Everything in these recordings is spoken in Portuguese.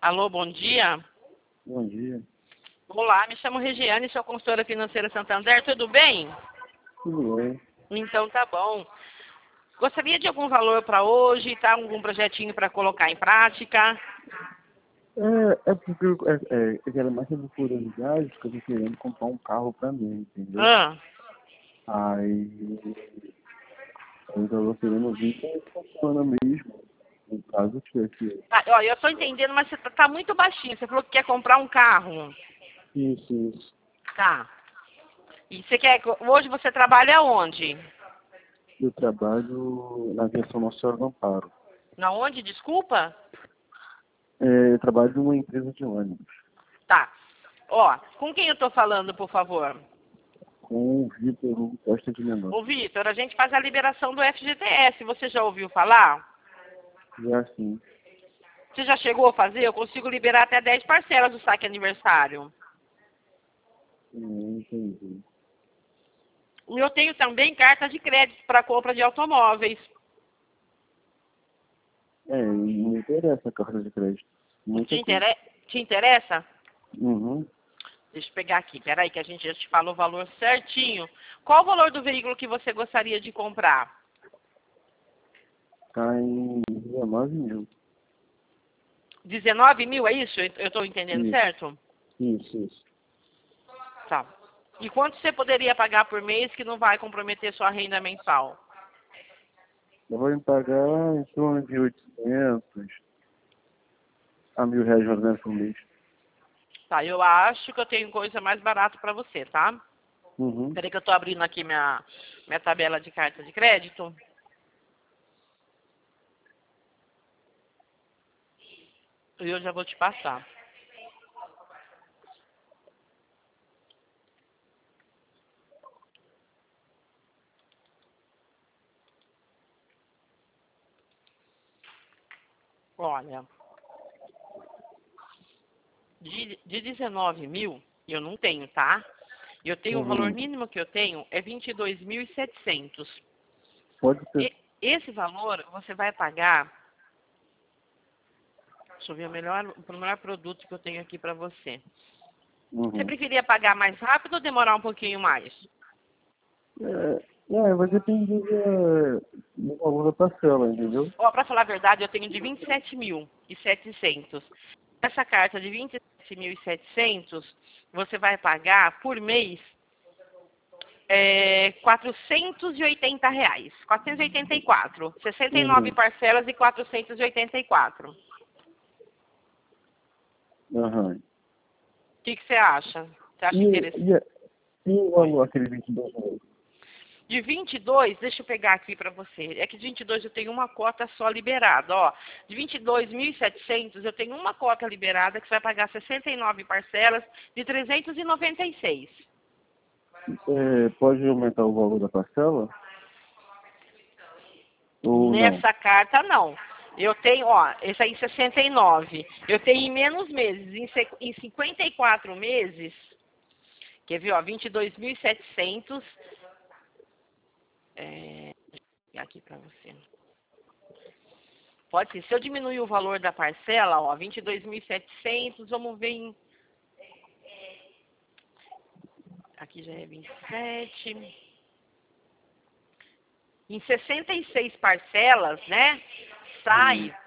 Alô, bom dia. Bom dia. Olá, me chamo Regiane, sou consultora financeira Santander, tudo bem? Tudo bem? Então tá bom. Gostaria de algum valor para hoje, tá? Algum projetinho para colocar em prática? É porque eu quero mais sobre curiosidade, porque eu tô querendo comprar um carro pra mim, entendeu? Ah, Aí eu tô querendo ver como funciona mesmo. No caso, tivesse ó, eu tô entendendo, mas você tá muito baixinho. Você falou que quer comprar um carro. isso. Tá. E você quer. Hoje você trabalha onde? Eu trabalho na versão Nossa Senhora do Amparo. Na onde? Desculpa? Eu trabalho numa empresa de ônibus, Tá. Ó, com quem eu tô falando, por favor? com o Vitor Hugo Costa de Menor. Ô, Vitor, a gente faz a liberação do FGTS. Você já ouviu falar? Já assim, Você já chegou a fazer? Eu consigo liberar até 10 parcelas do saque aniversário. entendi. E eu tenho também carta de crédito para compra de automóveis. Me interessa a carta de crédito. Te, Muita coisa. intere... Te interessa? Uhum. Deixa eu pegar aqui. Peraí que a gente já te falou o valor certinho. Qual o valor do veículo que você gostaria de comprar? Tá em 19 mil. 19 mil, é isso? Eu estou entendendo Isso, certo? isso. Tá. E quanto você poderia pagar por mês que não vai comprometer sua renda mensal? Eu vou me pagar em torno de 800 a R$ 1.000 mais ou menos por mês. Tá, eu acho que eu tenho coisa mais barata para você, tá? Uhum. Peraí que eu tô abrindo aqui minha tabela de carta de crédito. E eu já vou te passar. Olha, de 19 mil eu não tenho, tá? Eu tenho o valor Uhum. mínimo que eu tenho é 22.700. Pode ser. Esse valor você vai pagar. Deixa eu ver o melhor produto que eu tenho aqui para você. Você Uhum. preferia pagar mais rápido ou demorar um pouquinho mais? Vai depender do valor da parcela, entendeu? Ó, para falar a verdade, eu tenho de 27.700. Essa carta de 27.700, você vai pagar por mês R$ 480. 484. 69 Uhum. parcelas e 484. O Aham. que você acha? Você acha E, interessante? e, e o Oi. valor, aquele 22 reais? De 22, deixa eu pegar aqui para você. É que de 22 eu tenho uma cota só liberada, ó. De 22.700 eu tenho uma cota liberada que você vai pagar 69 parcelas de 396. Pode aumentar o valor da parcela? Ou não? Nessa carta não. Eu tenho, ó, esse aí 69. Eu tenho em menos meses, em 54 meses. Quer ver, ó, 22.700. Deixa eu pegar aqui para você. Pode ser. Se eu diminuir o valor da parcela, ó, 22.700, vamos ver em... Aqui já é 27. Em 66 parcelas, né? Uhum. Sai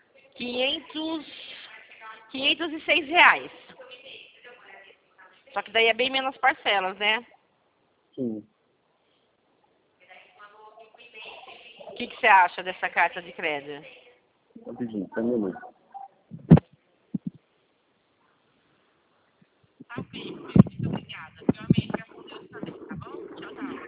506 reais. Só que daí é bem menos parcelas, né? Sim. O que você acha dessa carta de crédito? Rapidinho, tá um minuto. Tá ok, muito obrigada. Seu amém, fica com Deus também, tá bom? Tchau, tchau.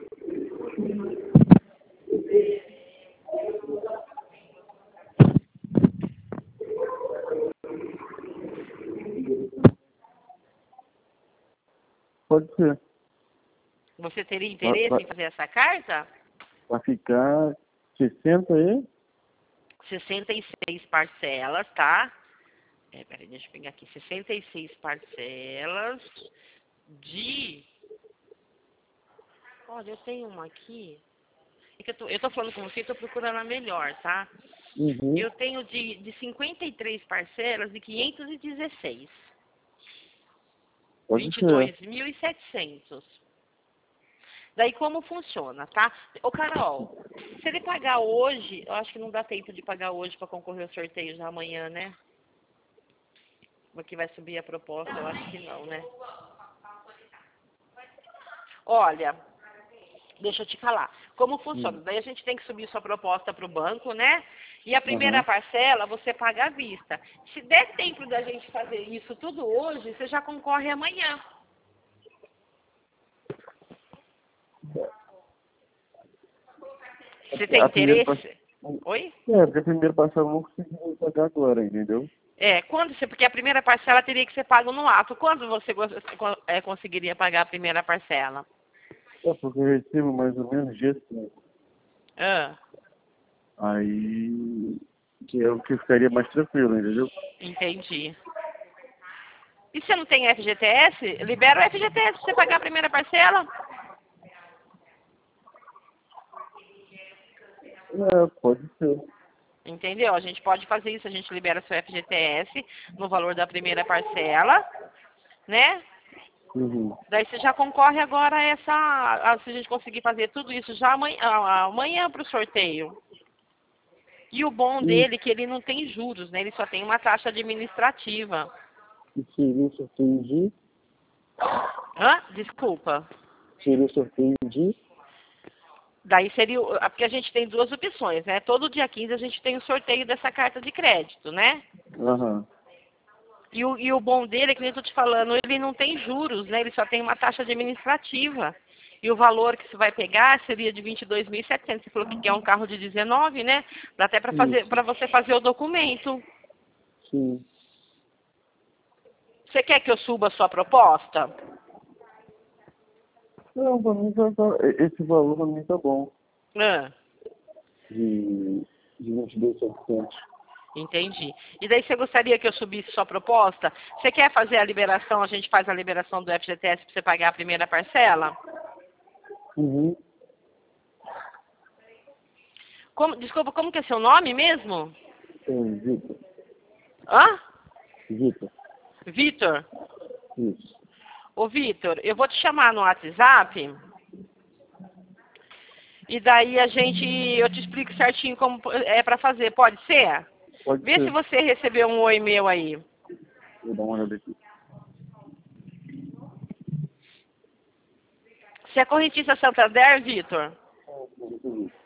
Pode ser. Você teria Vai, interesse vai, em fazer essa carta? vai ficar 60 aí? 66 parcelas, tá? Peraí, deixa eu pegar aqui. 66 parcelas de... Olha, eu tenho uma aqui. É que eu tô falando com você e tô procurando a melhor, tá? Uhum. Eu tenho de 53 parcelas de 516. Pode ser. 22.700. Daí como funciona, tá? Ô Carol, se ele pagar hoje, eu acho que não dá tempo de pagar hoje para concorrer ao sorteio já amanhã, né? Porque vai subir a proposta, eu acho que não, né? Olha, deixa eu te falar. Como funciona? Daí a gente tem que subir sua proposta para o banco, né? E a primeira Aham. parcela você paga à vista. Se der tempo da gente fazer isso tudo hoje, você já concorre amanhã. Você tem A primeira interesse? Oi? porque a primeira parcela eu não consegui pagar agora, entendeu? Quando você, porque a primeira parcela teria que ser paga no ato. Quando você conseguiria pagar a primeira parcela? Porque eu recebo mais ou menos dia 5. Ah, Aí, que é o que ficaria mais tranquilo, entendeu? entendi. E você não tem FGTS? Libera o FGTS para você pagar a primeira parcela. Pode ser. Entendeu? A gente pode fazer isso, a gente libera seu FGTS no valor da primeira parcela, né? Uhum. Daí você já concorre agora a se a gente conseguir fazer tudo isso já amanhã para o sorteio. E o bom E dele é que ele não tem juros, né? Ele só tem uma taxa administrativa. seria o sorteio de... Hã? Desculpa. Seria o sorteio de... Daí seria, porque a gente tem duas opções, né? Todo dia 15 a gente tem o sorteio dessa carta de crédito, né? Aham. E o bom dele é que nem eu tô te falando, ele não tem juros, né? Ele só tem uma taxa administrativa. E o valor que você vai pegar seria de 22.700. Você falou que quer um carro de 19, né? Dá até para Isso. você fazer o documento. Sim. Você quer que eu suba a sua proposta? Não, pra mim esse valor pra mim tá bom. Ah, De 22.700. entendi. E daí você gostaria que eu subisse sua proposta? Você quer fazer a liberação, a gente faz a liberação do FGTS para você pagar a primeira parcela? Uhum. Desculpa, como que é seu nome mesmo? Vitor. Hã? Vitor. Vitor? Isso. Ô, Vitor, eu vou te chamar no WhatsApp e daí eu te explico certinho como é para fazer. Pode ser? Pode Vê se ser. você recebeu um oi meu aí. Vou dar uma olhada aqui. Você é correntista Santander, Vitor?